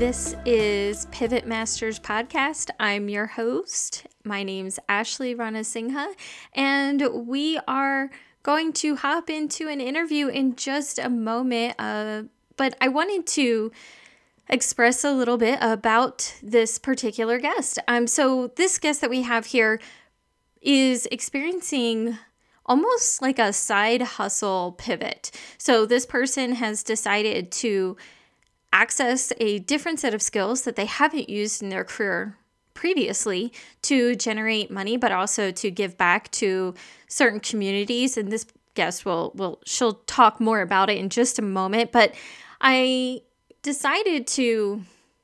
This is Pivot Masters Podcast. I'm your host. My name's Ashley Ranasinghe, and we are going to hop into an interview in just a moment. But I wanted to express a little bit about this particular guest. So this guest that we have here is experiencing almost like a side hustle pivot. So this person has decided to access a different set of skills that they haven't used in their career previously to generate money, but also to give back to certain communities. And this guest she'll talk more about it in just a moment. But I decided to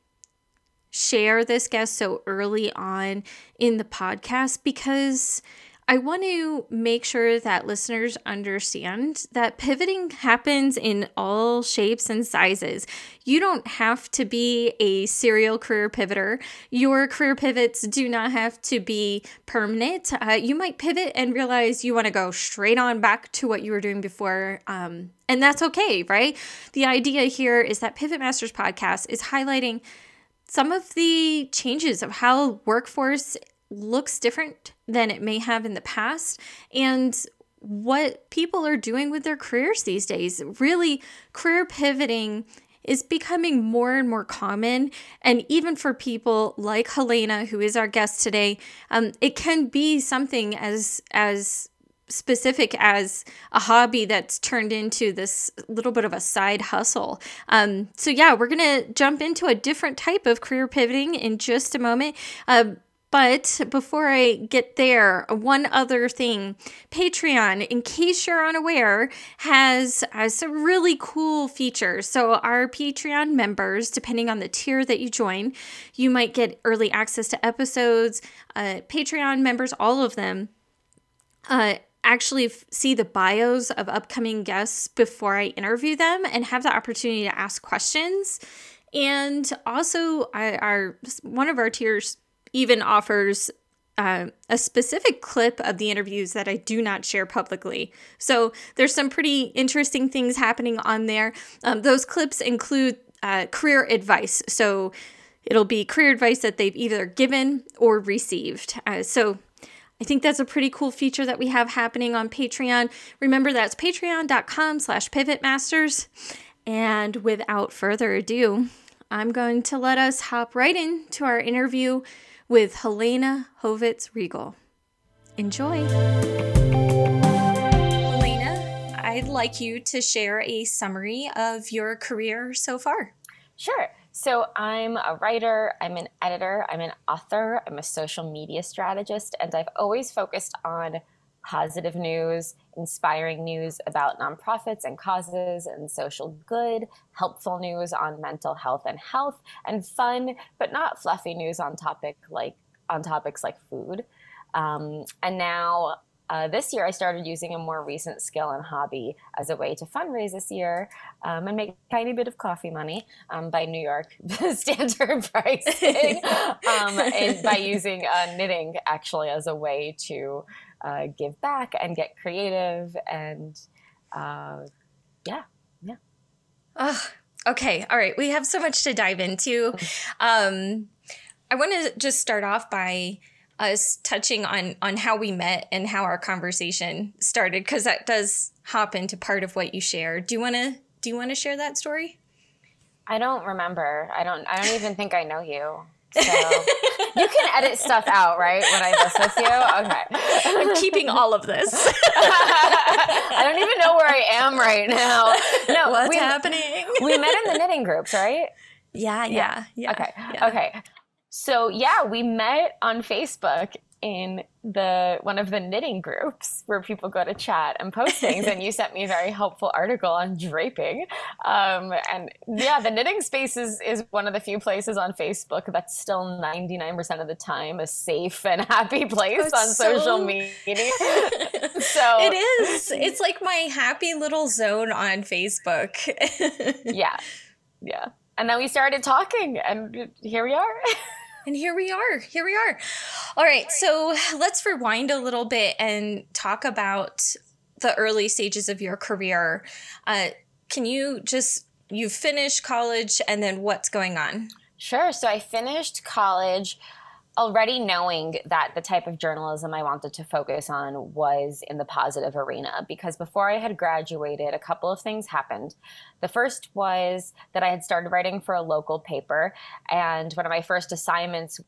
share this guest so early on in the podcast because I want to make sure that listeners understand that pivoting happens in all shapes and sizes. You don't have to be a serial career pivoter. Your career pivots do not have to be permanent. You might pivot and realize you want to go straight on back to what you were doing before. And that's okay, right? The idea here is that Pivot Masters Podcast is highlighting some of the changes of how workforce looks different than it may have in the past and what people are doing with their careers these days. Really, career pivoting is becoming more and more common. And even for people like Helena, who is our guest today, it can be something as specific as a hobby that's turned into this little bit of a side hustle. So we're going to jump into a different type of career pivoting in just a moment. But before I get there, one other thing. Patreon, in case you're unaware, has some really cool features. So our Patreon members, depending on the tier that you join, you might get early access to episodes. Patreon members, all of them, actually see the bios of upcoming guests before I interview them and have the opportunity to ask questions. And also, one of our tiers even offers a specific clip of the interviews that I do not share publicly. So there's some pretty interesting things happening on there. Those clips include career advice. So it'll be career advice that they've either given or received. So I think that's a pretty cool feature that we have happening on Patreon. Remember, that's patreon.com/pivotmasters. And without further ado, I'm going to let us hop right into our interview with Helena Hovitz-Riegel. Enjoy. Helena, I'd like you to share a summary of your career so far. Sure. So I'm a writer, I'm an editor, I'm an author, I'm a social media strategist, and I've always focused on positive news, inspiring news about nonprofits and causes and social good, helpful news on mental health, and fun, but not fluffy news on topics like food. And now this year I started using a more recent skill and hobby as a way to fundraise this year and make a tiny bit of coffee money by New York standard pricing, and by using knitting actually as a way to give back and get creative and Okay. All right. We have so much to dive into. I want to just start off by us touching on how we met and how our conversation started, because that does hop into part of what you share. Do you want to share that story? I don't remember. I don't even think I know you. So you can edit stuff out, right? When I just with you? Okay. I'm keeping all of this. I don't even know where I am right now. No, what's happening? We met in the knitting groups, right? Yeah. Okay. So we met on Facebook in one of the knitting groups where people go to chat and post things, and you sent me a very helpful article on draping. The knitting space is one of the few places on Facebook that's still 99% of the time a safe and happy place on social media. So it is. It's like my happy little zone on Facebook. Yeah. And then we started talking, and here we are. And here we are. All right. So let's rewind a little bit and talk about the early stages of your career. Can you you finished college, and then what's going on? Sure. So I finished college already knowing that the type of journalism I wanted to focus on was in the positive arena, because before I had graduated, a couple of things happened. The first was that I had started writing for a local paper, and one of my first assignments,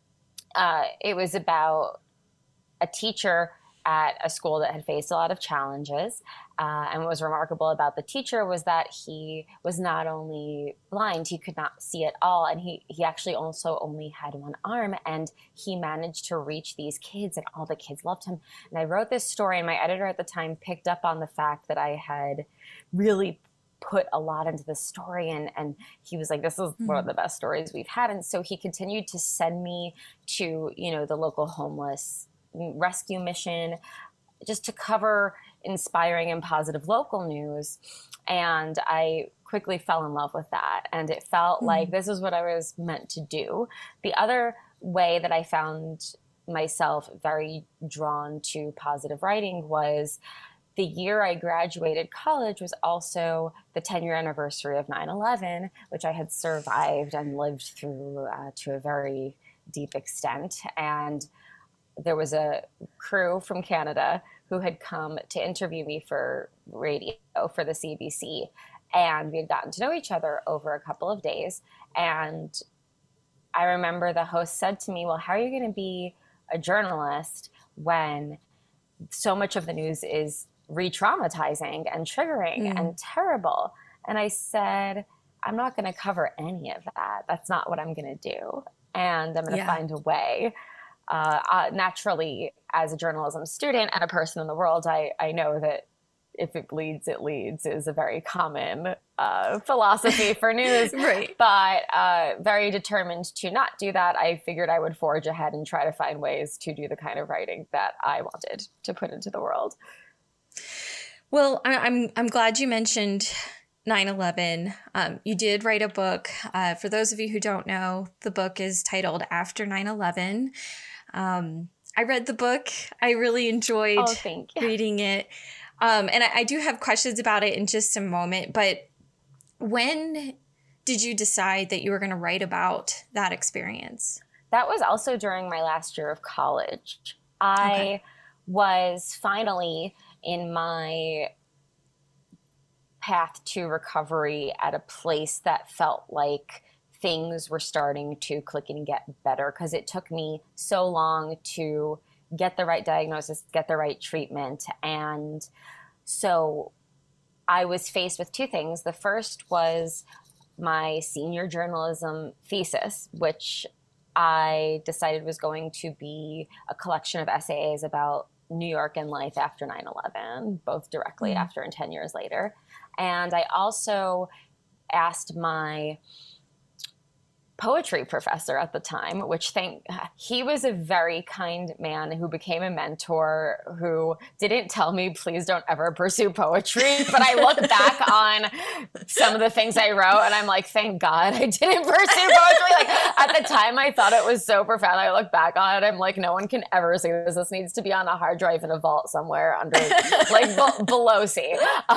it was about a teacher at a school that had faced a lot of challenges. And what was remarkable about the teacher was that he was not only blind, he could not see at all. And he actually also only had one arm. And he managed to reach these kids, and all the kids loved him. And I wrote this story, and my editor at the time picked up on the fact that I had really put a lot into the story. And he was like, this is one of the best stories we've had. And so he continued to send me to, the local homeless rescue mission, just to cover inspiring and positive local news. And I quickly fell in love with that. And it felt like this is what I was meant to do. The other way that I found myself very drawn to positive writing was the year I graduated college was also the 10-year anniversary of 9/11, which I had survived and lived through to a very deep extent. And there was a crew from Canada who had come to interview me for radio for the CBC. And we had gotten to know each other over a couple of days. And I remember the host said to me, well, how are you going to be a journalist when so much of the news is re-traumatizing and triggering and terrible? And I said, I'm not going to cover any of that. That's not what I'm going to do. And I'm going to find a way. Naturally, as a journalism student and a person in the world, I know that if it bleeds, it leads is a very common philosophy for news. Right. But very determined to not do that, I figured I would forge ahead and try to find ways to do the kind of writing that I wanted to put into the world. Well, I'm glad you mentioned 9/11. You did write a book. For those of you who don't know, the book is titled After 9/11. I read the book. I really enjoyed reading it. And I do have questions about it in just a moment. But when did you decide that you were going to write about that experience? That was also during my last year of college. I was finally in my path to recovery at a place that felt like things were starting to click and get better, because it took me so long to get the right diagnosis, get the right treatment. And so I was faced with two things. The first was my senior journalism thesis, which I decided was going to be a collection of essays about New York and life after 9/11, both directly after and 10 years later. And I also asked my poetry professor at the time, he was a very kind man who became a mentor, who didn't tell me, please don't ever pursue poetry. But I look back on some of the things I wrote and I'm like, thank God I didn't pursue poetry. Like, at the time I thought it was so profound. I look back on it, I'm like, no one can ever see this. This needs to be on a hard drive in a vault somewhere under below sea.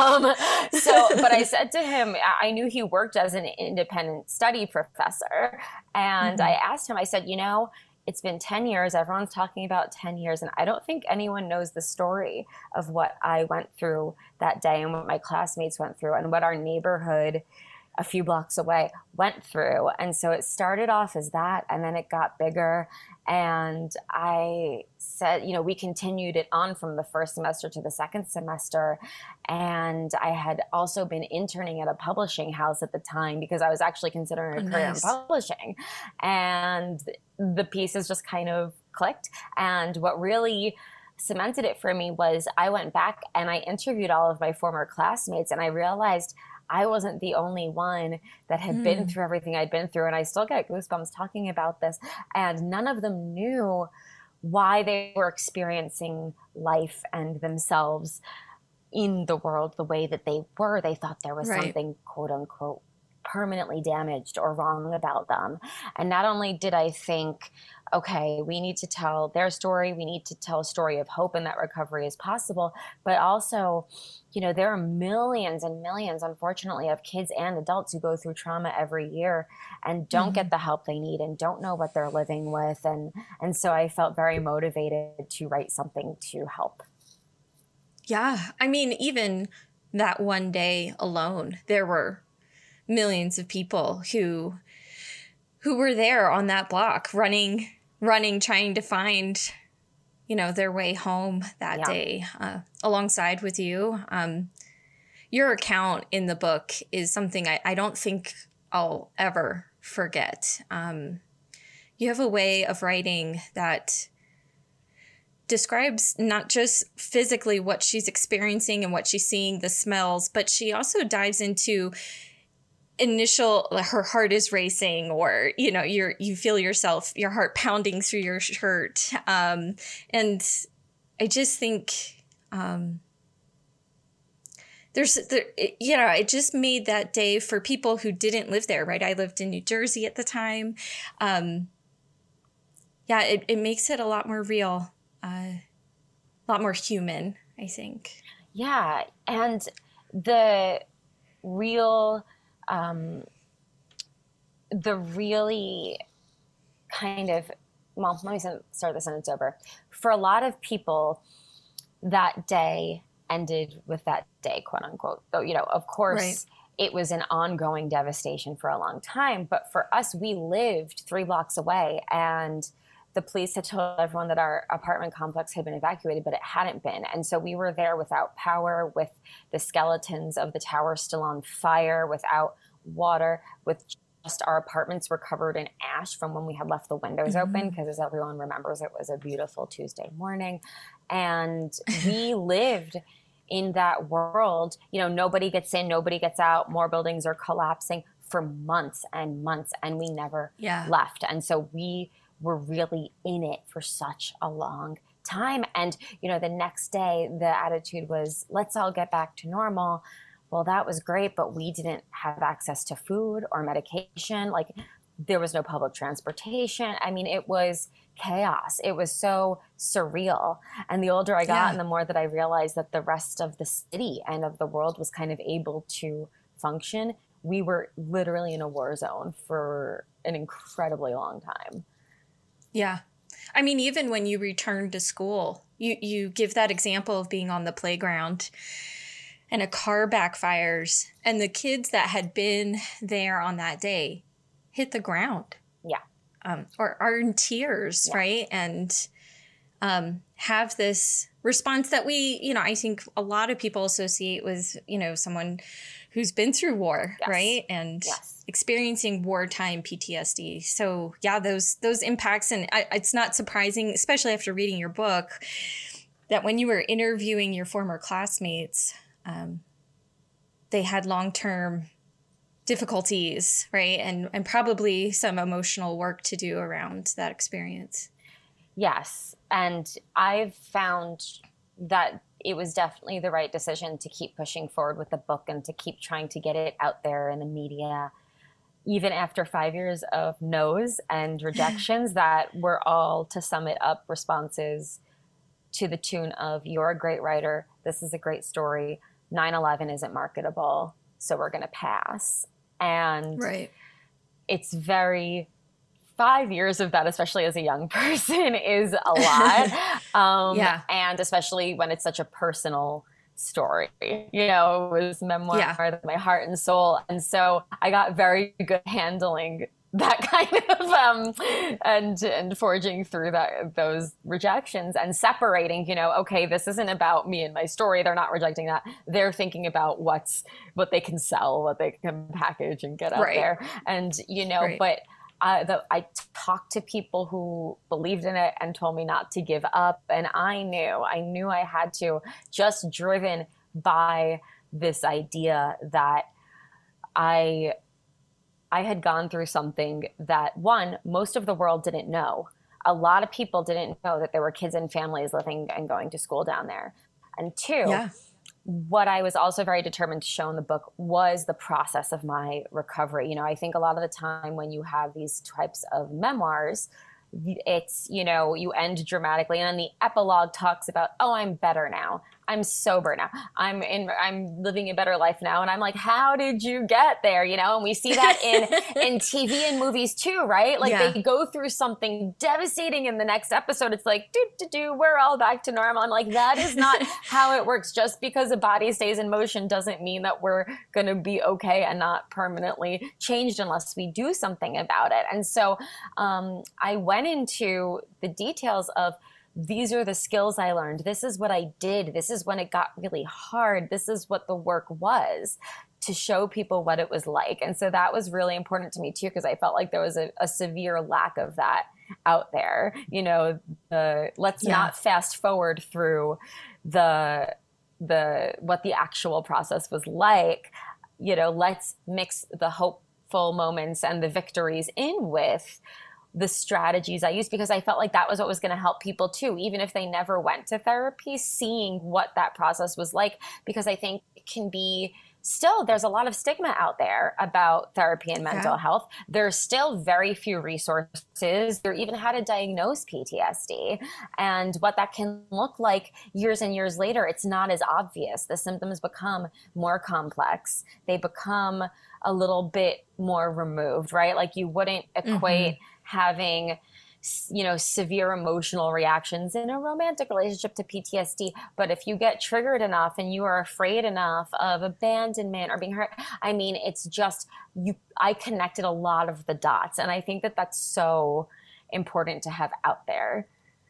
But I said to him, I knew he worked as an independent study professor. And I asked him, I said, it's been 10 years. Everyone's talking about 10 years. And I don't think anyone knows the story of what I went through that day and what my classmates went through and what our neighborhood a few blocks away went through. And so it started off as that, and then it got bigger. And I said, we continued it on from the first semester to the second semester. And I had also been interning at a publishing house at the time, because I was actually considering a career in publishing. And the pieces just kind of clicked. And what really cemented it for me was I went back and I interviewed all of my former classmates, and I realized I wasn't the only one that had been through everything I'd been through. And I still get goosebumps talking about this. And none of them knew why they were experiencing life and themselves in the world the way that they were. They thought there was something, quote unquote, permanently damaged or wrong about them. And not only did I think, okay, we need to tell their story, we need to tell a story of hope and that recovery is possible, but also, there are millions and millions, unfortunately, of kids and adults who go through trauma every year and don't get the help they need and don't know what they're living with. And so I felt very motivated to write something to help. Yeah. I mean, even that one day alone, there were millions of people who were there on that block running, trying to find, their way home that day alongside with you. Your account in the book is something I don't think I'll ever forget. You have a way of writing that describes not just physically what she's experiencing and what she's seeing, the smells, but she also dives into her heart is racing, or you feel your heart pounding through your shirt, and I just think it just made that day for people who didn't live there, right? I lived in New Jersey at the time. It makes it a lot more real, a lot more human, I think. Yeah, and the really kind of, well, let me start the sentence over. For a lot of people, that day ended with that day, quote unquote. Though, of course, right. It was an ongoing devastation for a long time. But for us, we lived 3 blocks away, and the police had told everyone that our apartment complex had been evacuated, but it hadn't been. And so we were there without power, with the skeletons of the tower still on fire, without water, with just our apartments were covered in ash from when we had left the windows open, because as everyone remembers, it was a beautiful Tuesday morning. And we lived in that world. Nobody gets in, nobody gets out, more buildings are collapsing for months and months, and we never left. And so we were really in it for such a long time. And, the next day, the attitude was, let's all get back to normal. Well, that was great, but we didn't have access to food or medication. Like, there was no public transportation. I mean, it was chaos. It was so surreal. And the older I got, and the more that I realized that the rest of the city and of the world was kind of able to function, we were literally in a war zone for an incredibly long time. Yeah. I mean, even when you return to school, you give that example of being on the playground and a car backfires, and the kids that had been there on that day hit the ground. Yeah. Or are in tears, right? And have this response that I think a lot of people associate with, someone who's been through war, right? And experiencing wartime PTSD. So those impacts, and it's not surprising, especially after reading your book, that when you were interviewing your former classmates, they had long-term difficulties, right? And probably some emotional work to do around that experience. Yes. And I've found that it was definitely the right decision to keep pushing forward with the book and to keep trying to get it out there in the media, even after 5 years of no's and rejections that were all, to sum it up, responses to the tune of, you're a great writer, this is a great story, 9/11 isn't marketable, so we're going to pass. And it's 5 years of that, especially as a young person, is a lot. And especially when it's such a personal story, it was memoir, my heart and soul. And so I got very good handling that kind of, and forging through those rejections and separating, okay, this isn't about me and my story. They're not rejecting that. They're thinking about what they can sell, what they can package and get out there. And, but I talked to people who believed in it and told me not to give up. And I knew I had to, just driven by this idea that I had gone through something that, one, most of the world didn't know. A lot of people didn't know that there were kids and families living and going to school down there. And two, what I was also very determined to show in the book was the process of my recovery. I think a lot of the time when you have these types of memoirs, it's, you end dramatically, and then the epilogue talks about, oh, I'm better now. I'm sober now. I'm living a better life now. And I'm like, how did you get there? And we see that in TV and movies too, right? Like they go through something devastating in the next episode. It's like, we're all back to normal. I'm like, that is not how it works. Just because a body stays in motion doesn't mean that we're going to be okay and not permanently changed unless we do something about it. And so I went into the details of, these are the skills I learned. This is what I did. This is when it got really hard. This is what the work was, to show people what it was like. And so that was really important to me too, because I felt like there was a severe lack of that out there. Let's not fast forward through what the actual process was like. Let's mix the hopeful moments and the victories in with the strategies I used, because I felt like that was what was going to help people too, even if they never went to therapy, seeing what that process was like, because I think it can be still, there's a lot of stigma out there about therapy and mental health. There's still very few resources, or even how to diagnose PTSD and what that can look like years and years later. It's not as obvious. The symptoms become more complex. They become a little bit more removed, right? Like you wouldn't equate having, severe emotional reactions in a romantic relationship to PTSD. But if you get triggered enough and you are afraid enough of abandonment or being hurt, it's just, I connected a lot of the dots. And I think that that's so important to have out there.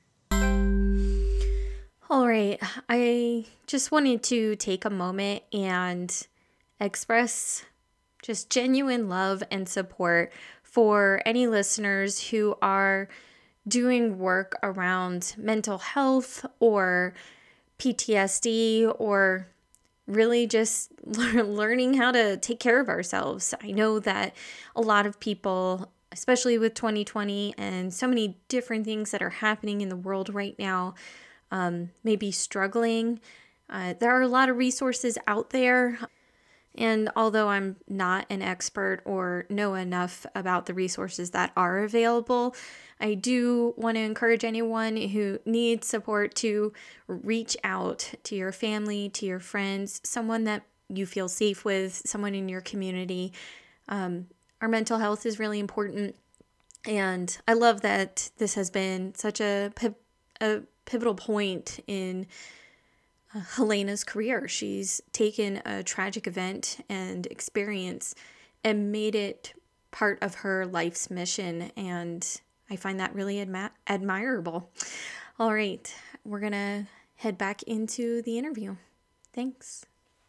All right. I just wanted to take a moment and express just genuine love and support for any listeners who are doing work around mental health or PTSD, or really just learning how to take care of ourselves. I know that a lot of people, especially with 2020 and so many different things that are happening in the world right now, may be struggling. There are a lot of resources out there. And although I'm not an expert or know enough about the resources that are available, I do want to encourage anyone who needs support to reach out to your family, to your friends, someone that you feel safe with, someone in your community. Our mental health is really important. And I love that this has been such a pivotal point in Helena's career. She's taken a tragic event and experience and made it part of her life's mission, and I find that really admirable. All right, we're gonna head back into the interview. Thanks.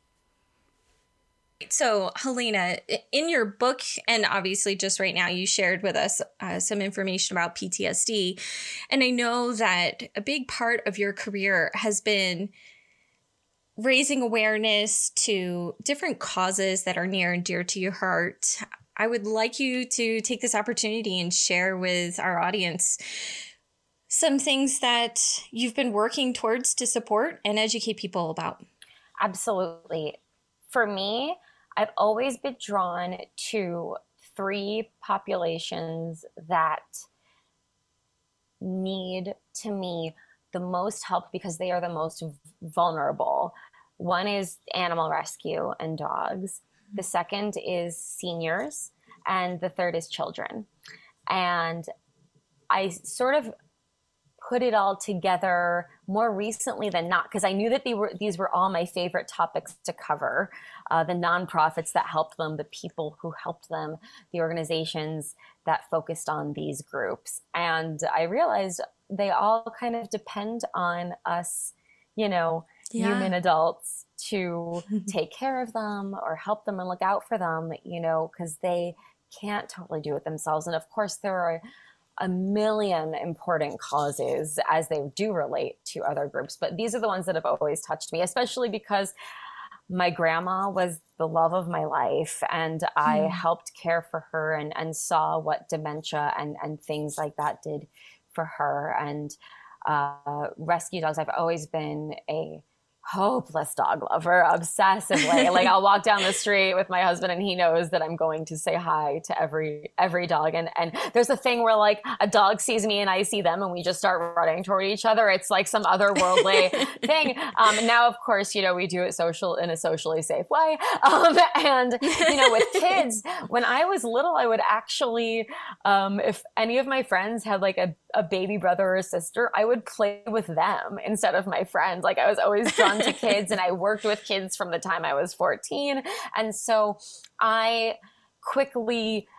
So, Helena, in your book, and obviously just right now, you shared with us some information about PTSD, and I know that a big part of your career has been raising awareness to different causes that are near and dear to your heart. I would like you to take this opportunity and share with our audience some things that you've been working towards to support and educate people about. Absolutely. For me, I've always been drawn to 3 populations that need, to me, the most help because they are the most vulnerable. One is animal rescue and dogs. The second is seniors. And the third is children. And I sort of put it all together more recently than not, because I knew that these were all my favorite topics to cover. The nonprofits that helped them, the people who helped them, the organizations that focused on these groups. And I realized they all kind of depend on us, human adults to take care of them or help them and look out for them, because they can't totally do it themselves. And of course, there are a million important causes as they do relate to other groups. But these are the ones that have always touched me, especially because my grandma was the love of my life, and I helped care for her and saw what dementia and things like that did for her. And rescue dogs, I've always been a hopeless dog lover, obsessively. Like I'll walk down the street with my husband and he knows that I'm going to say hi to every dog. And there's a thing where like a dog sees me and I see them and we just start running toward each other. It's like some otherworldly thing. Now, of course, you know, we do it in a socially safe way. And, you know, with kids, when I was little, I would actually, if any of my friends had like a baby brother or sister, I would play with them instead of my friends. Like I was always drawn to kids, and I worked with kids from the time I was 14. And so I quickly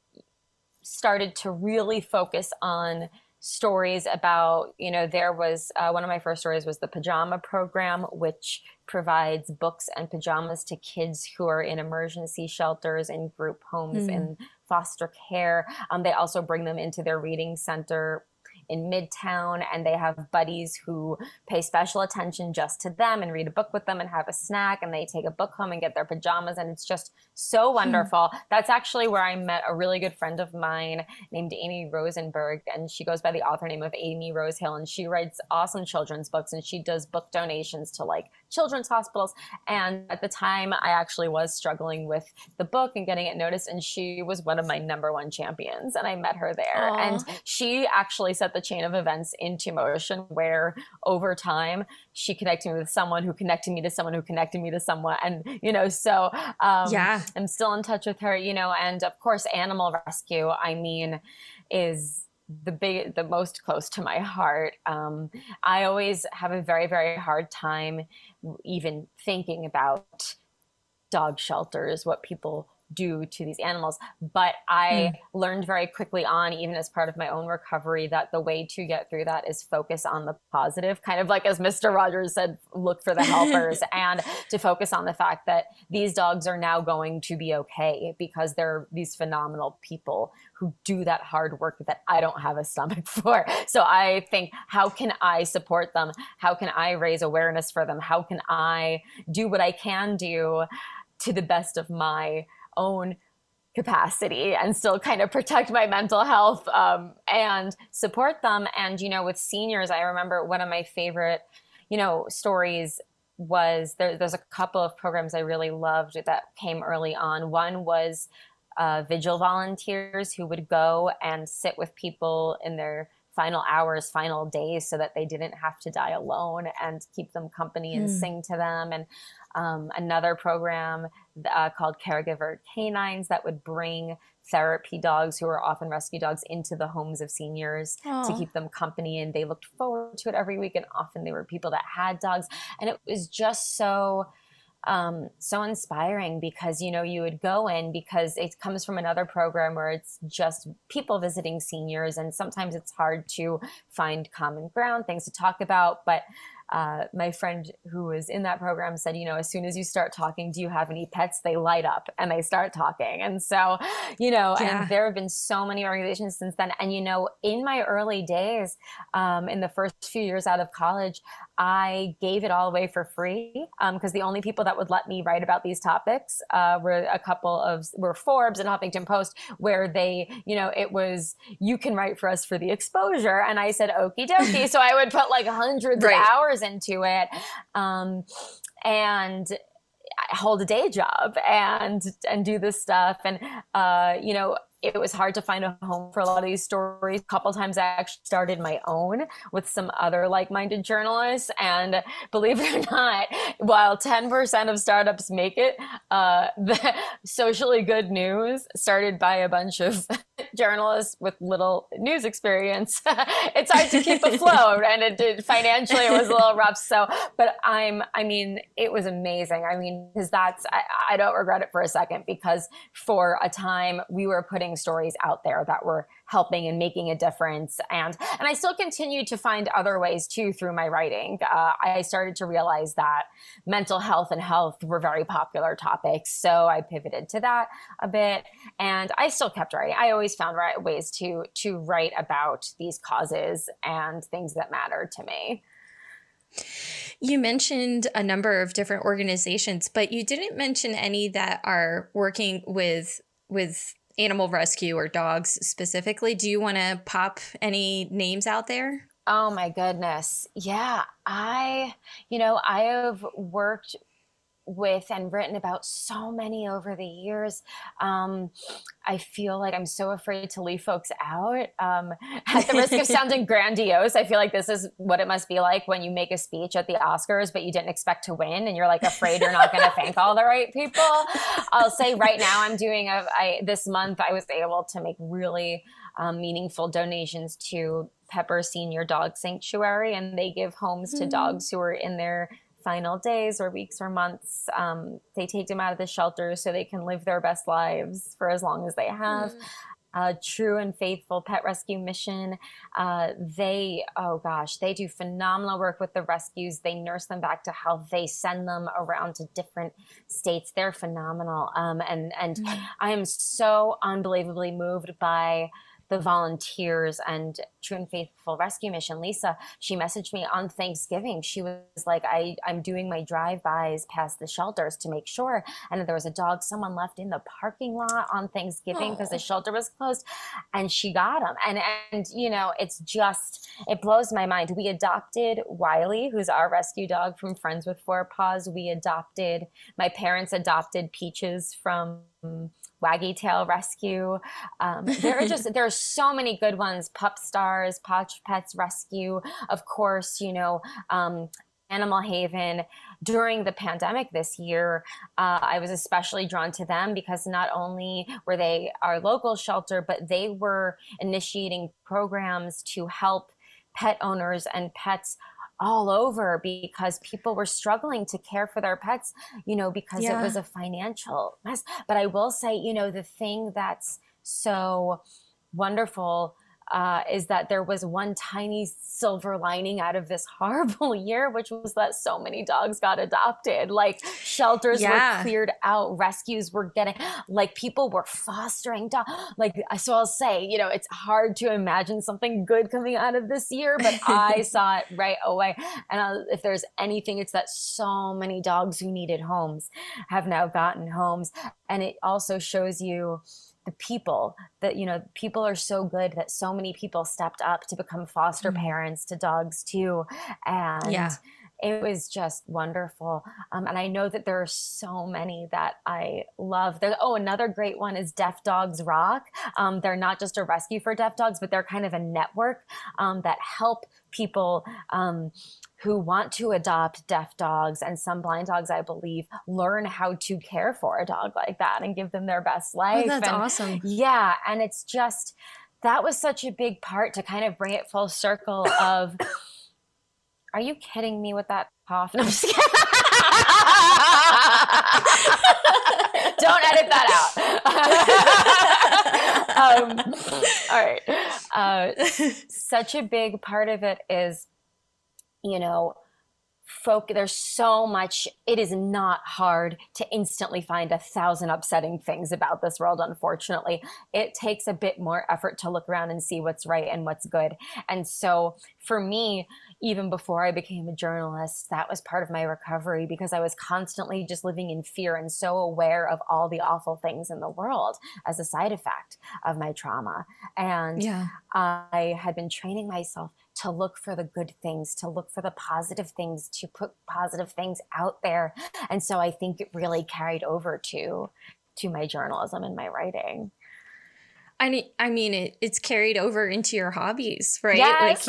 started to really focus on stories about, you know, there was one of my first stories was the Pajama Program, which provides books and pajamas to kids who are in emergency shelters and group homes and foster care. They also bring them into their reading center in Midtown, and they have buddies who pay special attention just to them and read a book with them and have a snack, and they take a book home and get their pajamas, and it's just so wonderful. That's actually where I met a really good friend of mine named Amy Rosenberg, and she goes by the author name of Amy Rose Hill, and she writes awesome children's books, and she does book donations to like children's hospitals. And at the time, I actually was struggling with the book and getting it noticed, and she was one of my #1 champions, and I met her there. Aww. And she actually set the chain of events into motion where over time she connected me with someone who connected me to someone who connected me to someone. And, you know, so I'm still in touch with her, you know, and of course, animal rescue, I mean, is the most close to my heart. I always have a very, very hard time even thinking about dog shelters, what people do to these animals. But I learned very quickly on, even as part of my own recovery, that the way to get through that is focus on the positive, kind of like as Mr. Rogers said, look for the helpers, and to focus on the fact that these dogs are now going to be okay because they're these phenomenal people who do that hard work that I don't have a stomach for. So I think, how can I support them? How can I raise awareness for them? How can I do what I can do to the best of my own capacity and still kind of protect my mental health and support them? And, you know, with seniors, I remember one of my favorite, you know, stories was there's a couple of programs I really loved that came early on. One was vigil volunteers who would go and sit with people in their final hours, final days, so that they didn't have to die alone, and keep them company and sing to them. And another program called Caregiver Canines that would bring therapy dogs, who are often rescue dogs, into the homes of seniors to keep them company. And they looked forward to it every week. And often they were people that had dogs. And it was just so inspiring, because, you know, you would go in, because it comes from another program where it's just people visiting seniors, and sometimes it's hard to find common ground, things to talk about. But my friend who was in that program said, you know, as soon as you start talking, do you have any pets? They light up and they start talking. And so, you know, and there have been so many organizations since then. And, you know, in my early days, in the first few years out of college, I gave it all away for free, because the only people that would let me write about these topics were Forbes and Huffington Post, where they, you know, it was, you can write for us for the exposure. And I said, okie dokie. So I would put like hundreds of hours into it, and I hold a day job and do this stuff. And, you know, it was hard to find a home for a lot of these stories. A couple of times I actually started my own with some other like-minded journalists. And believe it or not, while 10% of startups make it, the socially good news started by a bunch of journalists with little news experience, it's hard to keep afloat. And financially, it was a little rough. So, but I mean, it was amazing. I mean, because I don't regret it for a second, because for a time we were putting stories out there that were helping and making a difference. And I still continue to find other ways too through my writing. I started to realize that mental health and health were very popular topics. So I pivoted to that a bit, and I still kept writing. I always found ways to write about these causes and things that matter to me. You mentioned a number of different organizations, but you didn't mention any that are working with animal rescue or dogs specifically. Do you want to pop any names out there? Oh my goodness. Yeah. I have worked with and written about so many over the years. Um, I feel like I'm so afraid to leave folks out. At the risk of sounding grandiose, I feel like this is what it must be like when you make a speech at the Oscars, but you didn't expect to win, and you're like afraid you're not going to thank all the right people. I'll say right now, this month I was able to make really meaningful donations to Pepper Senior Dog Sanctuary, and they give homes to dogs who are in their final days or weeks or months. They take them out of the shelter so they can live their best lives for as long as they have. True and Faithful Pet Rescue Mission. They do phenomenal work with the rescues. They nurse them back to health. They send them around to different states. They're phenomenal. And I am so unbelievably moved by the volunteers and True and Faithful Rescue Mission. Lisa, she messaged me on Thanksgiving. She was like, I'm doing my drive-bys past the shelters to make sure. And there was a dog someone left in the parking lot on Thanksgiving because the shelter was closed, and she got him. And it blows my mind. We adopted Wiley, who's our rescue dog from Friends with Four Paws. My parents adopted Peaches from Waggy Tail Rescue. There are so many good ones. Pup Stars, Potch Pets Rescue, of course, Animal Haven. During the pandemic this year, I was especially drawn to them because not only were they our local shelter, but they were initiating programs to help pet owners and pets all over because people were struggling to care for their pets, because it was a financial mess. But I will say, the thing that's so wonderful is that there was one tiny silver lining out of this horrible year, which was that so many dogs got adopted. Like shelters were cleared out, rescues were people were fostering dogs. So I'll say, it's hard to imagine something good coming out of this year, but I saw it right away. And if there's anything, it's that so many dogs who needed homes have now gotten homes. And it also shows you the people that, people are so good that so many people stepped up to become foster parents to dogs too. And it was just wonderful. And I know that there are so many that I love. Another great one is Deaf Dogs Rock. They're not just a rescue for deaf dogs, but they're kind of a network that help people who want to adopt deaf dogs and some blind dogs, I believe, learn how to care for a dog like that and give them their best life. Oh, that's awesome. Yeah. And it's just, that was such a big part to kind of bring it full circle of, are you kidding me with that cough? No, I'm just kidding. Don't edit that out. All right. Such a big part of it is, there's so much. It is not hard to instantly find 1,000 upsetting things about this world, unfortunately. It takes a bit more effort to look around and see what's right and what's good. And so for me, even before I became a journalist, that was part of my recovery because I was constantly just living in fear and so aware of all the awful things in the world as a side effect of my trauma. And I had been training myself to look for the good things, to look for the positive things, to put positive things out there. And so I think it really carried over to my journalism and my writing. I mean, it's carried over into your hobbies, right? Yes.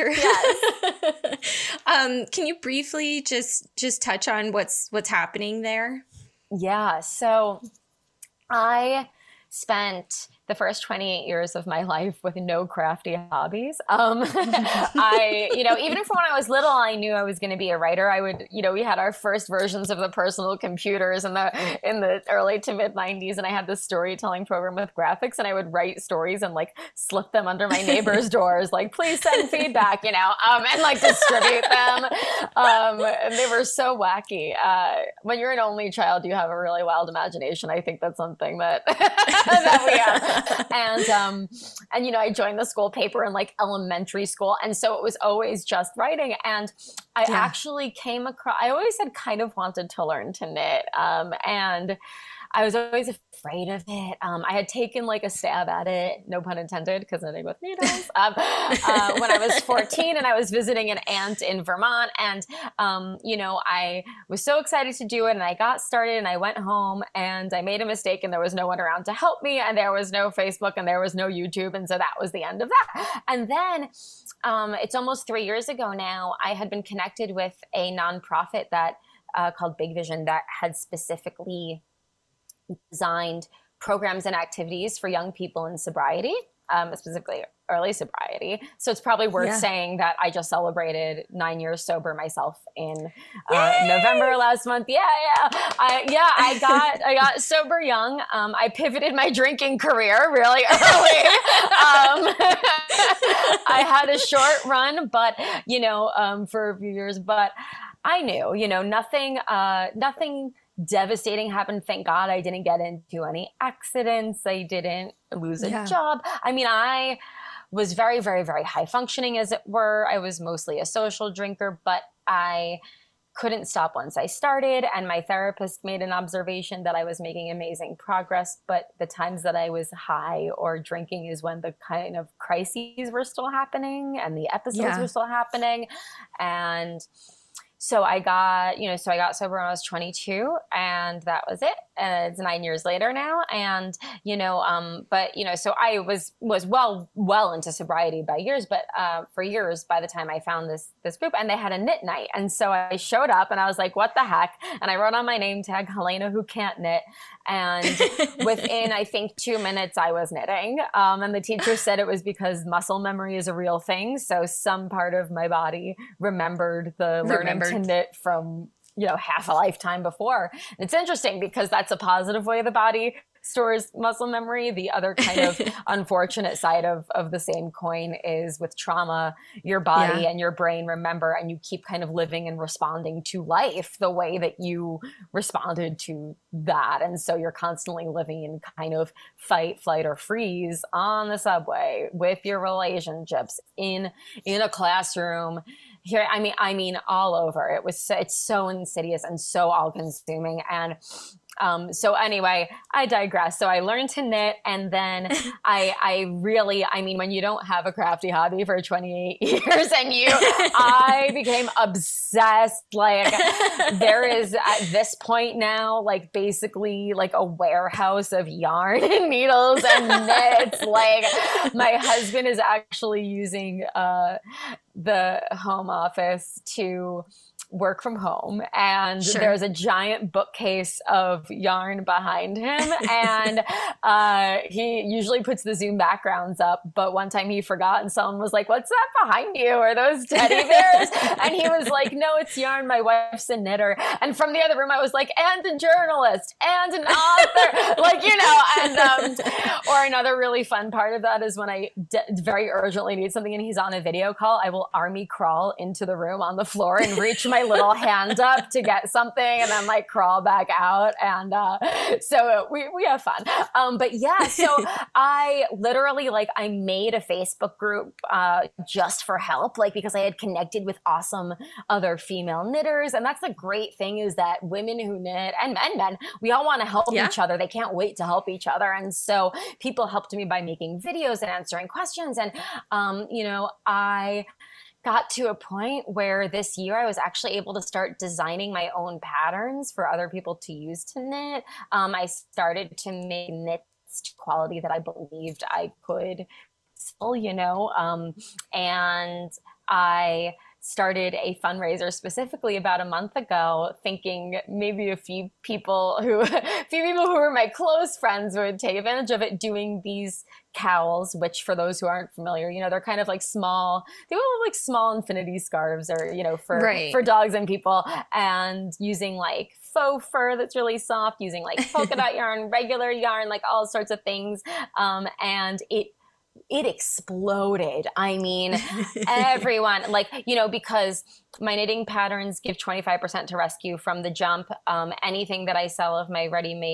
Yes. Can you briefly just touch on what's happening there? Yeah. So I spent the first 28 years of my life with no crafty hobbies. Even from when I was little, I knew I was going to be a writer. We had our first versions of the personal computers in the early to mid 90s. And I had this storytelling program with graphics, and I would write stories and slip them under my neighbor's doors, please send feedback, and distribute them. And they were so wacky. When you're an only child, you have a really wild imagination. I think that's something that, that we have. And I joined the school paper in elementary school. And so it was always just writing. And I actually came across, I always had kind of wanted to learn to knit. And I was always afraid of it. I had taken like a stab at it, no pun intended, because I didn't go with needles, when I was 14 and I was visiting an aunt in Vermont. And, I was so excited to do it, and I got started and I went home and I made a mistake and there was no one around to help me, and there was no Facebook and there was no YouTube. And so that was the end of that. And then it's almost 3 years ago now, I had been connected with a nonprofit that called Big Vision that had specifically designed programs and activities for young people in sobriety, specifically early sobriety. So it's probably worth saying that I just celebrated 9 years sober myself in November last month. I got sober young. I pivoted my drinking career really early. I had a short run, but for a few years. But I knew, nothing devastating happened. Thank God I didn't get into any accidents. I didn't lose a job. I mean, I was very, very, very high functioning, as it were. I was mostly a social drinker, but I couldn't stop once I started. And my therapist made an observation that I was making amazing progress, but the times that I was high or drinking is when the kind of crises were still happening and the episodes were still happening. And so I got sober when I was 22, and that was it. And it's 9 years later now. And, so I was well into sobriety by years, but for years by the time I found this group, and they had a knit night. And so I showed up and I was like, what the heck? And I wrote on my name tag, Helena who can't knit. And within, I think, 2 minutes, I was knitting. And the teacher said it was because muscle memory is a real thing. So some part of my body remembered the learning to knit from, half a lifetime before. And it's interesting because that's a positive way the body stores muscle memory. The other kind of unfortunate side of the same coin is with trauma, your body and your brain remember, and you keep kind of living and responding to life the way that you responded to that. And so you're constantly living in kind of fight, flight, or freeze on the subway, with your relationships, in a classroom. Here, I mean, all over. It's so insidious and so all-consuming. And so anyway, I digress. So I learned to knit, and then when you don't have a crafty hobby for 28 years I became obsessed. Like, there is at this point now, like, basically like a warehouse of yarn and needles and knits. Like, my husband is actually using the home office to work from home, and there's a giant bookcase of yarn behind him, and he usually puts the Zoom backgrounds up, but one time he forgot and someone was like, what's that behind you? Are those teddy bears? And he was like, no, it's yarn. My wife's a knitter. And from the other room I was like, and a journalist and an author, and or another really fun part of that is when I very urgently need something and he's on a video call, I will army crawl into the room on the floor and reach my little hand up to get something, and then like crawl back out. And so we have fun. So I literally, like, I made a Facebook group just for help, like, because I had connected with awesome other female knitters. And that's the great thing, is that women who knit, and men, we all want to help each other. They can't wait to help each other. And so people helped me by making videos and answering questions. And, I got to a point where this year I was actually able to start designing my own patterns for other people to use to knit. I started to make knits to quality that I believed I could sell, and I started a fundraiser specifically about a month ago, thinking maybe a few people who were my close friends would take advantage of it, doing these cowls, which, for those who aren't familiar, they're kind of like small, they look like small infinity scarves, or, for dogs and people, and using like faux fur that's really soft, using like polka dot yarn, regular yarn, like all sorts of things. And it exploded. I mean, everyone, because my knitting patterns give 25% to Rescue from the jump. Anything that I sell of my ready-made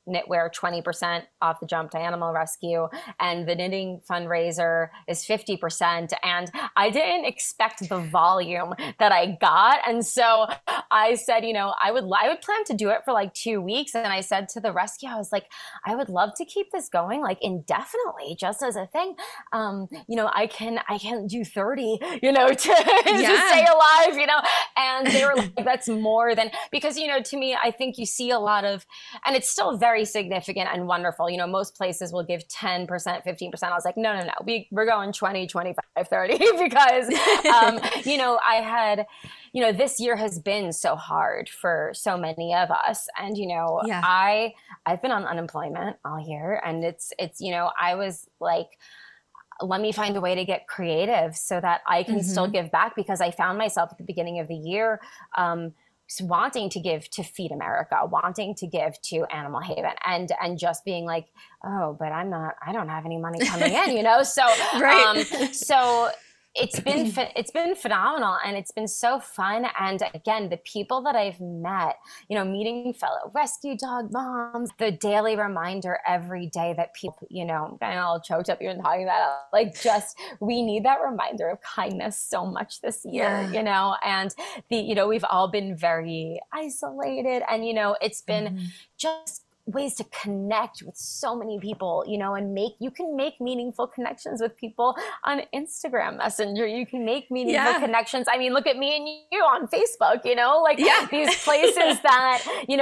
knitwear 20% off the Jump to Animal Rescue, and the knitting fundraiser is 50%. And I didn't expect the volume that I got. And so I said, I would plan to do it for like 2 weeks. And I said to the rescue, I was like, I would love to keep this going like indefinitely, just as a thing. I can do 30, to stay alive, and they were like, that's more than, because, to me, I think you see a lot of, and it's still very significant and wonderful. Most places will give 10%, 15%. I was like, no, we're going 20, 25, 30 because, I had, this year has been so hard for so many of us. And, I've been on unemployment all year, and it's, I was like, let me find a way to get creative so that I can still give back, because I found myself at the beginning of the year, wanting to give to Feed America, wanting to give to Animal Haven, and just being like, oh, but I don't have any money coming in, So, right. So it's been phenomenal, and it's been so fun. And again, the people that I've met, meeting fellow rescue dog moms, the daily reminder every day that people, I'm getting all choked up even talking about it. Like, just, we need that reminder of kindness so much this year, and we've all been very isolated, and, it's been just ways to connect with so many people, and you can make meaningful connections with people on Instagram Messenger. You can make meaningful connections. I mean, look at me and you on Facebook, these places that,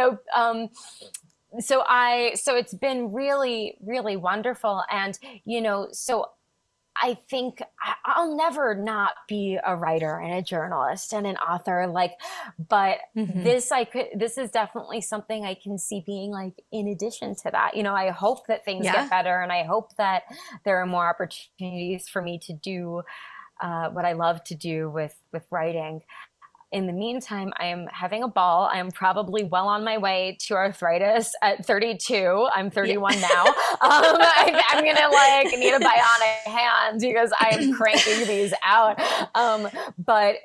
so it's been really, really wonderful. And, so I think I'll never not be a writer and a journalist and an author, but this is definitely something I can see being like in addition to that. I hope that things get better, and I hope that there are more opportunities for me to do what I love to do with writing. In the meantime, I am having a ball. I am probably well on my way to arthritis at 32. I'm 31 now. I'm going to need a bionic hand because I am cranking these out. But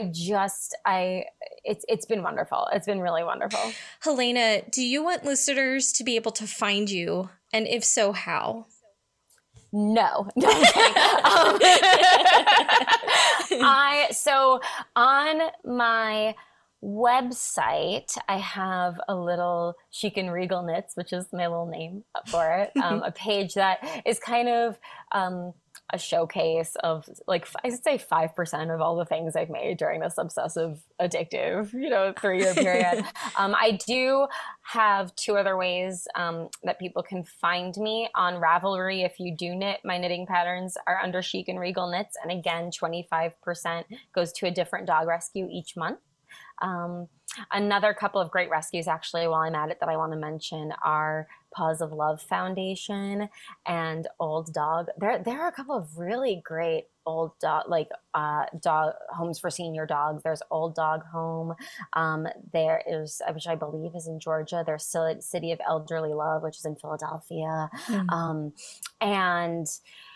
it's been wonderful. It's been really wonderful. Helena, do you want listeners to be able to find you? And if so, how? No. So on my website, I have a little Chic and Regal Knits, which is my little name for it, a page that is kind of a showcase of, like, I would say 5% of all the things I've made during this obsessive, addictive, 3-year period. I do have 2 other ways that people can find me on Ravelry. If you do knit, my knitting patterns are under Chic and Regal Knits. And again, 25% goes to a different dog rescue each month. Another couple of great rescues, actually, while I'm at it, that I want to mention are Paws of Love Foundation and Old Dog. There are a couple of really great old dog, dog homes for senior dogs. There's Old Dog Home. There is, which I believe is in Georgia. There's City of Elderly Love, which is in Philadelphia. And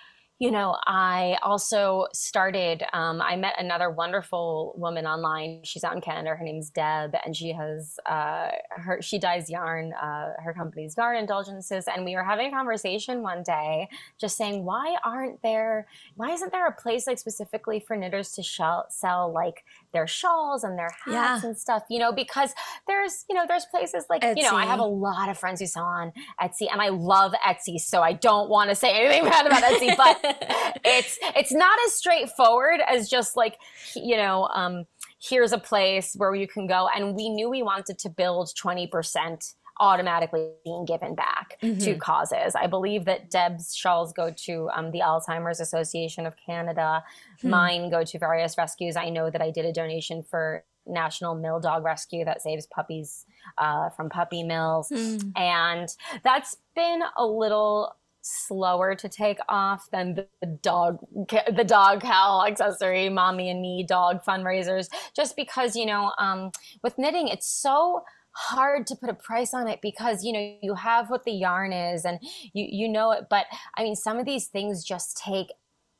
I also started, I met another wonderful woman online. She's out in Canada. Her name's Deb, and she has, she dyes yarn, her company's Yarn Indulgences. And we were having a conversation one day just saying, why isn't there a place like specifically for knitters to sell like their shawls and their hats and stuff, because there's places like, Etsy. I have a lot of friends who sell on Etsy, and I love Etsy. So I don't want to say anything bad about Etsy, but it's not as straightforward as just like, here's a place where you can go. And we knew we wanted to build 20% automatically being given back to causes. I believe that Deb's shawls go to the Alzheimer's Association of Canada. Mine go to various rescues. I know that I did a donation for National Mill Dog Rescue that saves puppies from puppy mills. And that's been a little slower to take off than the dog cow accessory mommy and me dog fundraisers, just because with knitting it's so hard to put a price on it, because you have what the yarn is and you know it, but I mean some of these things just take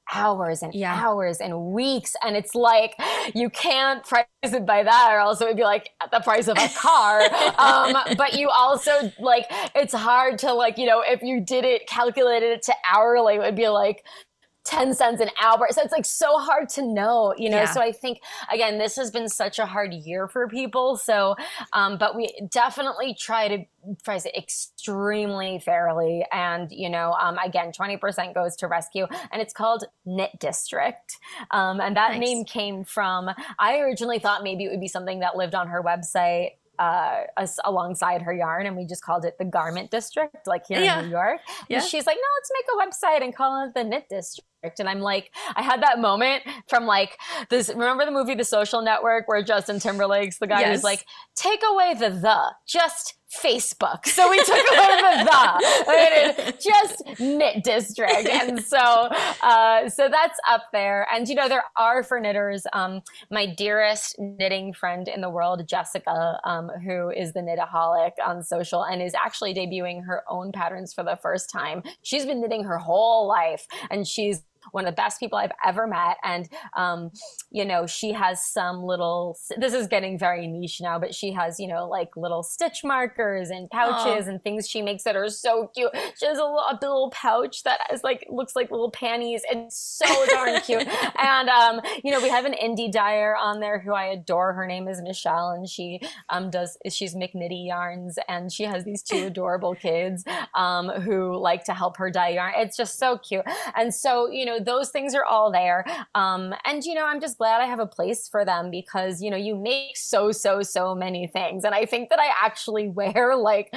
hours and hours and weeks. And it's like, you can't price it by that, or else it would be like at the price of a car. But you also like, it's hard to like, you know, if you did it, calculated it to hourly, it would be like 10 cents an hour. So it's like so hard to know, you know? So I think, again, this has been such a hard year for people. So, but we definitely try to price it extremely fairly. And, you know, again, 20% goes to rescue, and it's called Knit District. And that name came from, I originally thought maybe it would be something that lived on her website alongside her yarn, and we just called it the Garment District, like here in New York. And she's like, no, let's make a website and call it the Knit District. And I'm like, I had that moment from like this, remember the movie The Social Network, where Justin Timberlake's the guy who's like, take away the, just Facebook. So we took away the, just Knit District. And so that's up there. And, you know, there are for knitters, my dearest knitting friend in the world, Jessica, who is the Knitaholic on social and is actually debuting her own patterns for the first time. She's been knitting her whole life, and she's one of the best people I've ever met. And, you know, she has some little, this is getting very niche now, but she has, you know, like little stitch markers and pouches and things she makes that are so cute. She has a little pouch that is like, looks like little panties. It's so darn cute. And, you know, we have an indie dyer on there who I adore. Her name is Michelle, and she she's McKnitty Yarns, and she has these two adorable kids who like to help her dye yarn. It's just so cute. And so, you know, those things are all there. And, you know, I'm just glad I have a place for them, because, you know, you make so many things. And I think that I actually wear like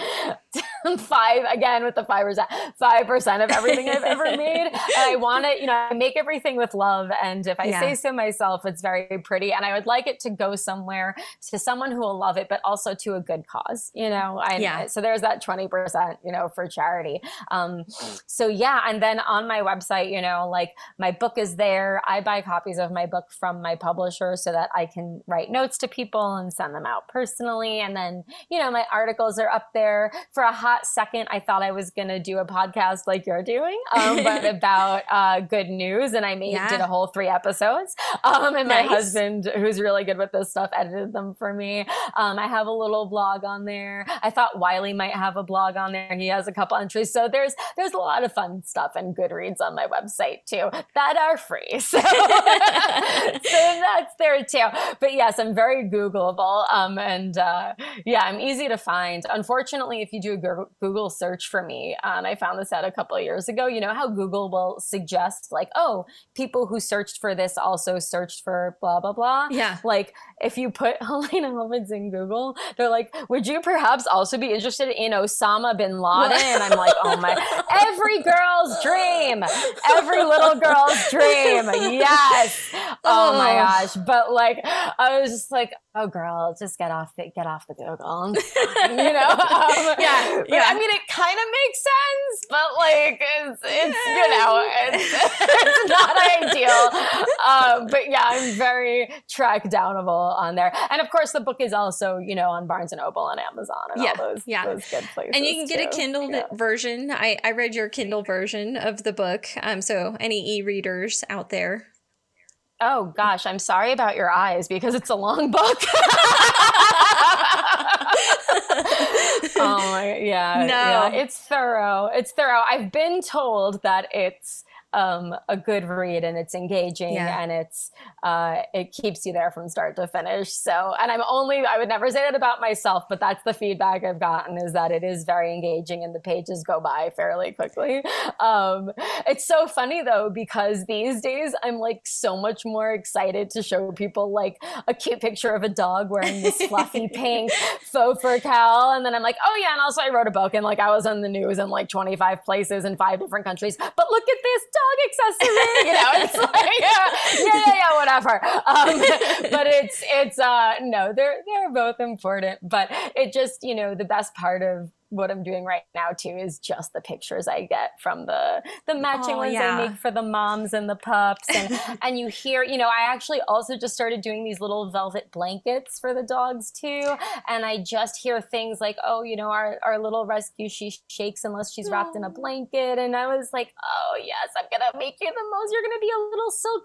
5% of everything I've ever made. And I want to, you know, I make everything with love. And if I say so myself, it's very pretty. And I would like it to go somewhere to someone who will love it, but also to a good cause, you know? So there's that 20%, you know, for charity. So yeah. And then on my website, you know, like my book is there. I buy copies of my book from my publisher so that I can write notes to people and send them out personally. And then, you know, my articles are up there. For a hot second, I thought I was going to do a podcast like you're doing, but about good news. And I did a whole 3 episodes. And my husband, who's really good with this stuff, edited them for me. I have a little blog on there. I thought Wiley might have a blog on there. He has a couple entries. So there's a lot of fun stuff and Goodreads on my website too, that are free. So, so that's there too. But yes, I'm very Googleable. I'm easy to find. Unfortunately, if you do a Google search for me, I found this out a couple of years ago, you know how Google will suggest like, oh, people who searched for this also searched for blah, blah, blah. Yeah. Like if you put Helena Helmets in Google, they're like, would you perhaps also be interested in Osama bin Laden? And I'm like, oh my, every girl's dream, every little girl's dream. Yes. Oh my gosh. But like, I was just like, oh girl, just get off the Google. You know? I mean, it kind of makes sense, but like, it's you know, it's not ideal. But yeah, I'm very track downable on there. And of course, the book is also, you know, on Barnes & Noble and Amazon and all those good places. And you can get a Kindle version. I read your Kindle version of the book. So any e-readers out there. Oh gosh, I'm sorry about your eyes because it's a long book. It's thorough. I've been told that it's a good read and it's engaging and it keeps you there from start to finish. So, and I would never say that about myself, but that's the feedback I've gotten, is that it is very engaging and the pages go by fairly quickly. It's so funny though, because these days I'm like so much more excited to show people like a cute picture of a dog wearing this fluffy pink faux fur cowl. And then I'm like, oh yeah. And also I wrote a book and like I was on the news in like 25 places in 5 different countries, but look at this dog accessory, you know, it's like, whatever. But it's no, they're both important, but it just, you know, the best part of what I'm doing right now too is just the pictures I get from the matching ones I make for the moms and the pups. And you hear, I actually also just started doing these little velvet blankets for the dogs too. And I just hear things like, oh, our little rescue, she shakes unless she's wrapped in a blanket. And I was like, oh yes, I'm gonna make you the most, you're gonna be a little silk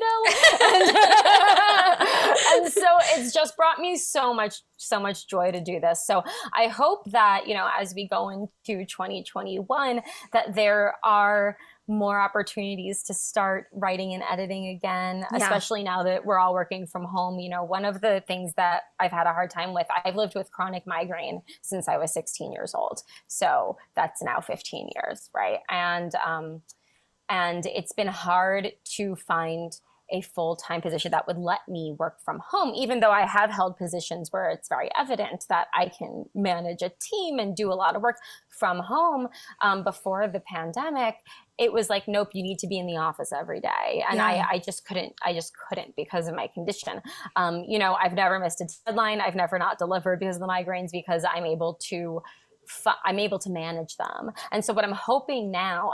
burrito. And so it's just brought me so much joy to do this. So I hope that, as we go into 2021, that there are more opportunities to start writing and editing again, especially now that we're all working from home. One of the things that I've had a hard time with, I've lived with chronic migraine since I was 16 years old. So that's now 15 years, right? And it's been hard to find a full-time position that would let me work from home, even though I have held positions where it's very evident that I can manage a team and do a lot of work from home. Before the pandemic, it was like, nope, you need to be in the office every day. And I just couldn't because of my condition. I've never missed a deadline. I've never not delivered because of the migraines, because I'm able to manage them. And so what I'm hoping now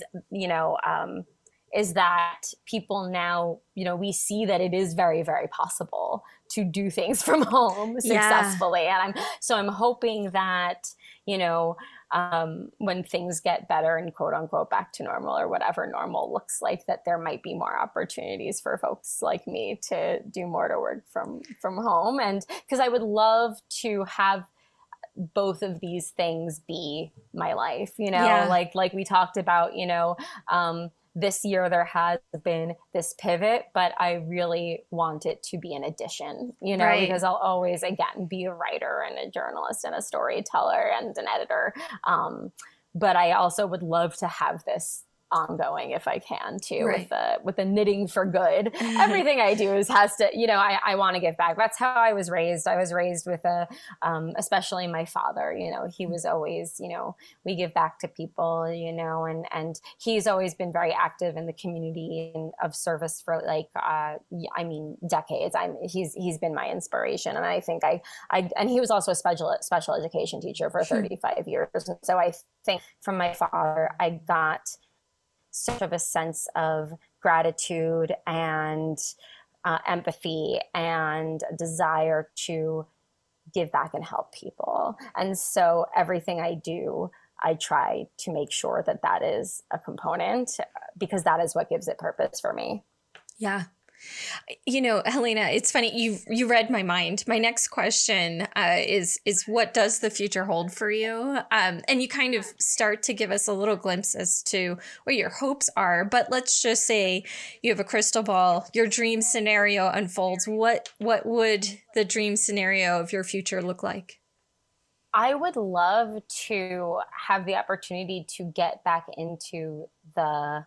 is that people now, we see that it is very, very possible to do things from home successfully. And I'm hoping that, when things get better and quote unquote back to normal, or whatever normal looks like, that there might be more opportunities for folks like me to do more to work from home. And because I would love to have both of these things be my life, like we talked about, this year there has been this pivot, but I really want it to be an addition, right. Because I'll always, again, be a writer and a journalist and a storyteller and an editor. But I also would love to have this ongoing if I can too, right. with the knitting for good. Everything I do has to, I want to give back. That's how I was raised. I was raised with especially my father, he was always, we give back to people, and he's always been very active in the community and of service for decades. He's been my inspiration. And I think and he was also a special education teacher for 35 years. And so I think from my father, I got sort of a sense of gratitude and empathy and a desire to give back and help people. And so everything I do, I try to make sure that is a component, because that is what gives it purpose for me. Yeah. Helena, it's funny. You read my mind. My next question is what does the future hold for you? And you kind of start to give us a little glimpse as to what your hopes are. But let's just say you have a crystal ball. Your dream scenario unfolds. What would the dream scenario of your future look like? I would love to have the opportunity to get back into the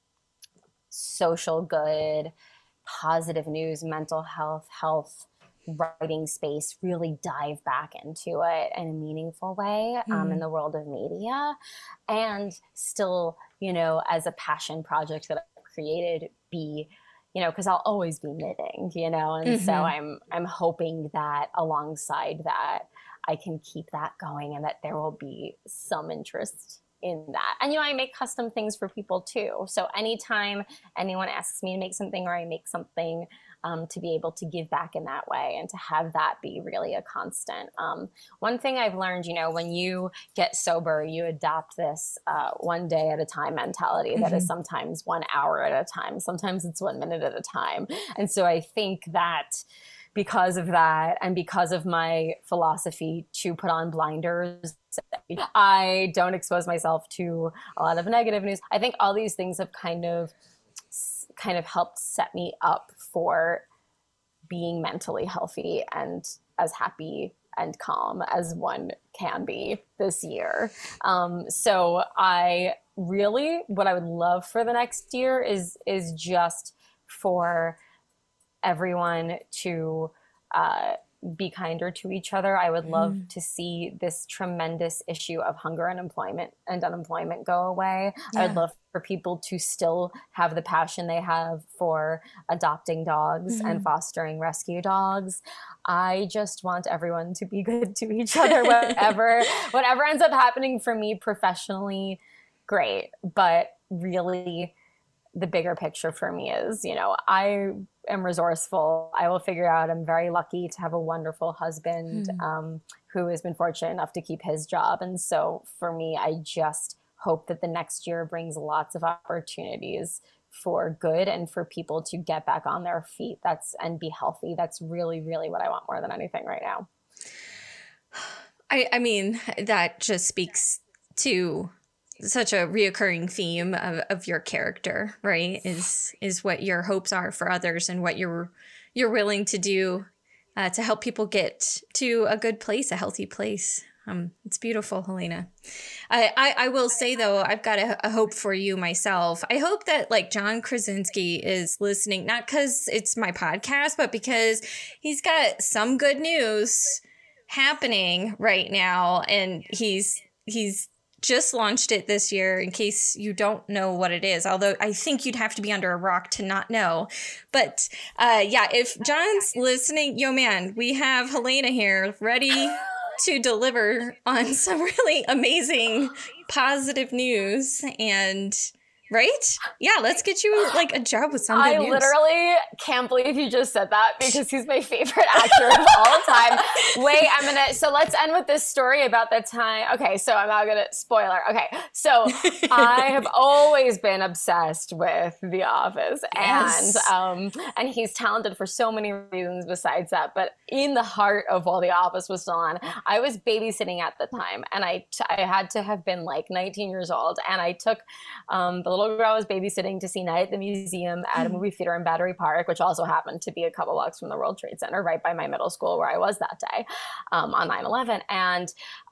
social good, positive news, mental health writing space, really dive back into it in a meaningful way in the world of media, and still, as a passion project that I've created, be, because I'll always be knitting, and so I'm hoping that alongside that, I can keep that going, and that there will be some interest in that. And, I make custom things for people too. So anytime anyone asks me to make something, or I make something, to be able to give back in that way and to have that be really a constant. One thing I've learned, when you get sober, you adopt this one day at a time mentality that is sometimes 1 hour at a time. Sometimes it's 1 minute at a time. And so I think that because of that, and because of my philosophy to put on blinders, I don't expose myself to a lot of negative news. I think all these things have kind of helped set me up for being mentally healthy and as happy and calm as one can be this year. So what I would love for the next year is just for everyone to be kinder to each other. I would love to see this tremendous issue of hunger and unemployment go away. Yeah. I would love for people to still have the passion they have for adopting dogs and fostering rescue dogs. I just want everyone to be good to each other, whatever ends up happening for me professionally, great. But really, the bigger picture for me is, I am resourceful. I will figure out. I'm very lucky to have a wonderful husband who has been fortunate enough to keep his job. And so for me, I just hope that the next year brings lots of opportunities for good and for people to get back on their feet and be healthy. That's really, really what I want more than anything right now. I mean, that just speaks to such a reoccurring theme of your character, right? Is what your hopes are for others and what you're willing to do to help people get to a good place, a healthy place. It's beautiful, Helena. I will say, though, I've got a hope for you myself. I hope that John Krasinski is listening, not because it's my podcast, but because he's got some good news happening right now. And he's just launched it this year, in case you don't know what it is, although I think you'd have to be under a rock to not know. But if John's listening, man, we have Helena here ready to deliver on some really amazing positive news. And right? Yeah, let's get you a job with some good news. I literally can't believe you just said that, because he's my favorite actor of all time. Wait, so let's end with this story about the time. Okay, so I'm not gonna spoiler. Okay, so I have always been obsessed with The Office, yes. And he's talented for so many reasons besides that. But in the heart of while The Office was still on, I was babysitting at the time, and I had to have been 19 years old, and I took the little girl I was babysitting to see Night at the Museum at a movie theater in Battery Park, which also happened to be a couple blocks from the World Trade Center, right by my middle school where I was that day on 9/11. And,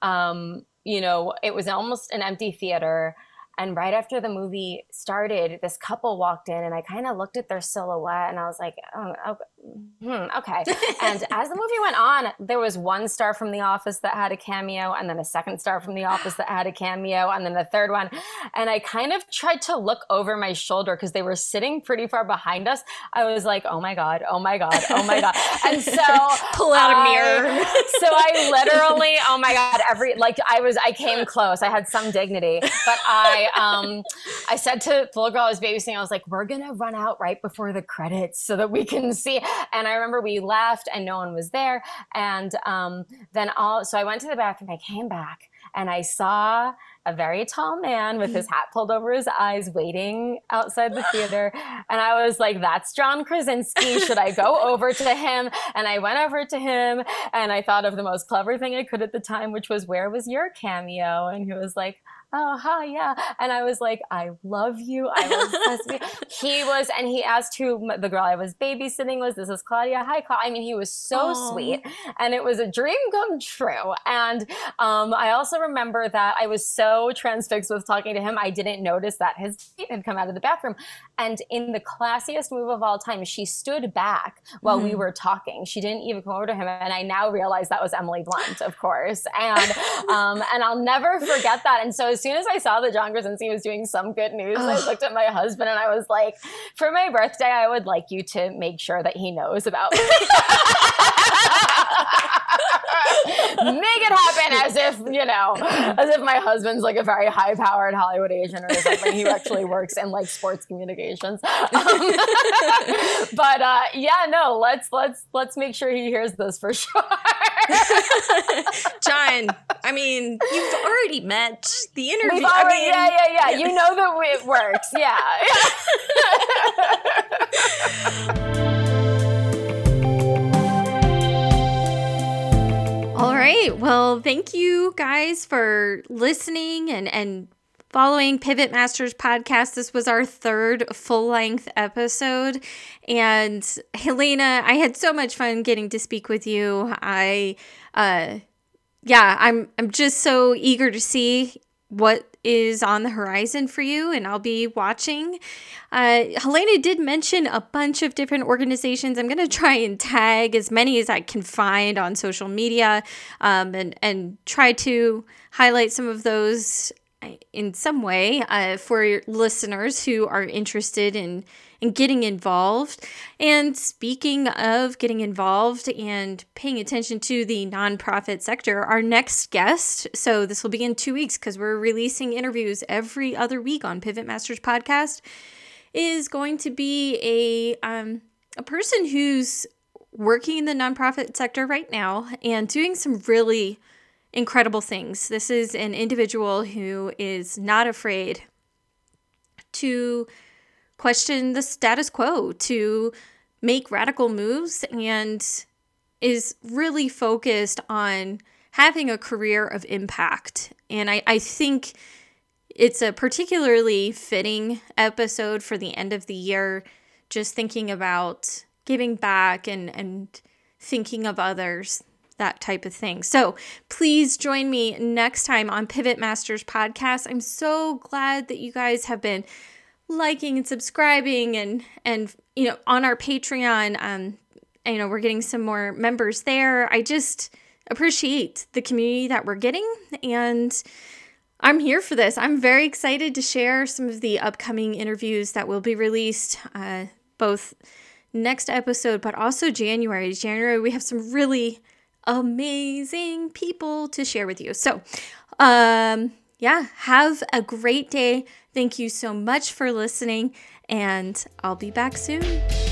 it was almost an empty theater. And right after the movie started, this couple walked in, and I kind of looked at their silhouette, and I was like, okay. And as the movie went on, there was one star from The Office that had a cameo, and then a second star from The Office that had a cameo, and then the third one. And I kind of tried to look over my shoulder because they were sitting pretty far behind us. I was like, oh my God, oh my God, oh my God. And so pull out a mirror. So I literally, oh my God, I came close. I had some dignity, but I said to the little girl I was babysitting, I was like, we're going to run out right before the credits so that we can see. And I remember we left and no one was there. And so I went to the bathroom, I came back, and I saw a very tall man with his hat pulled over his eyes waiting outside the theater. And I was like, that's John Krasinski. Should I go over to him? And I went over to him, and I thought of the most clever thing I could at the time, which was, where was your cameo? And he was like, oh, hi, yeah. And I was like, I love you. I was obsessed with you. He asked who the girl I was babysitting was. This is Claudia. Hi, Claudia. He was so sweet. And it was a dream come true. And I also remember that I was so transfixed with talking to him, I didn't notice that his feet had come out of the bathroom. And in the classiest move of all time, she stood back while we were talking. She didn't even come over to him. And I now realize that was Emily Blunt, of course. And I'll never forget that. And so as soon as I saw that John Krasinski was doing some good news, I looked at my husband and I was like, for my birthday, I would like you to make sure that he knows about me. Make it happen as if my husband's a very high-powered Hollywood agent or something. He actually works in sports communications. Let's make sure he hears this for sure. John, you've already met the interview. Yeah. You know that it works. Yeah. All right. Well, thank you guys for listening and following Pivot Masters podcast. This was our third full-length episode. And Helena, I had so much fun getting to speak with you. I'm just so eager to see what is on the horizon for you, and I'll be watching. Helena did mention a bunch of different organizations. I'm going to try and tag as many as I can find on social media, and try to highlight some of those in some way for listeners who are interested in getting involved. And speaking of getting involved and paying attention to the nonprofit sector, our next guest, so this will be in 2 weeks because we're releasing interviews every other week on Pivot Masters podcast, is going to be a person who's working in the nonprofit sector right now and doing some really incredible things. This is an individual who is not afraid to question the status quo, to make radical moves, and is really focused on having a career of impact. And I think it's a particularly fitting episode for the end of the year, just thinking about giving back and thinking of others, that type of thing. So please join me next time on Pivot Masters podcast. I'm so glad that you guys have been liking and subscribing and on our Patreon. We're getting some more members there. I just appreciate the community that we're getting, and I'm here for this. I'm very excited to share some of the upcoming interviews that will be released, both next episode, but also January. We have some really amazing people to share with you. So, have a great day. Thank you so much for listening, and I'll be back soon.